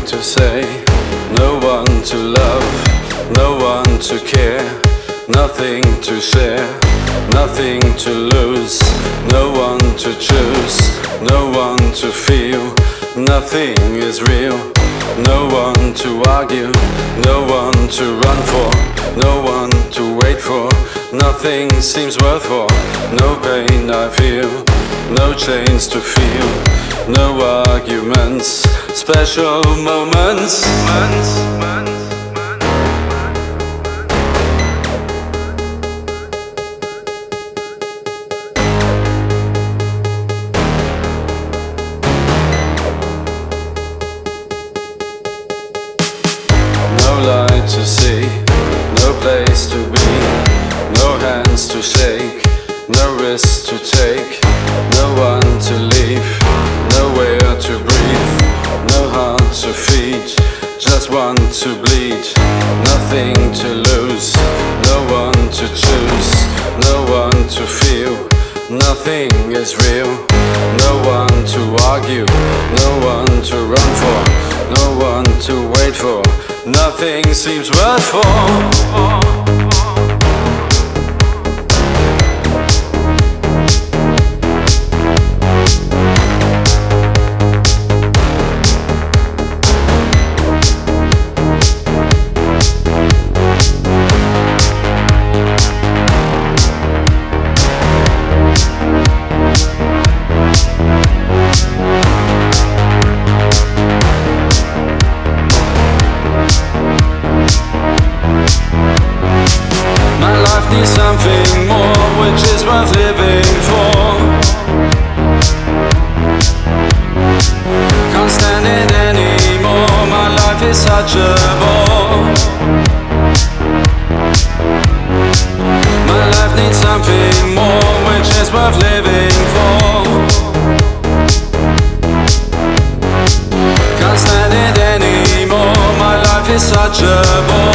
to say, no one to love, no one to care, nothing to share, nothing to lose, no one to choose, no one to feel, nothing is real, no one to argue, no one to run for, no one to wait for, nothing seems worth for, no pain I feel, no chains to feel, no arguments, special moments. No light to see, no place to be, no hands to shake, no risk to take, no one to leave, nowhere to breathe, no heart to feed, just one to bleed, nothing to lose, no one to choose, no one to feel, nothing is real, no one to argue, no one to run for, no one to wait for, nothing seems worth for. Needs something more, which is worth living for. Can't stand it anymore, my life is such a bore. My life needs something more, which is worth living for. Can't stand it anymore, my life is such a bore.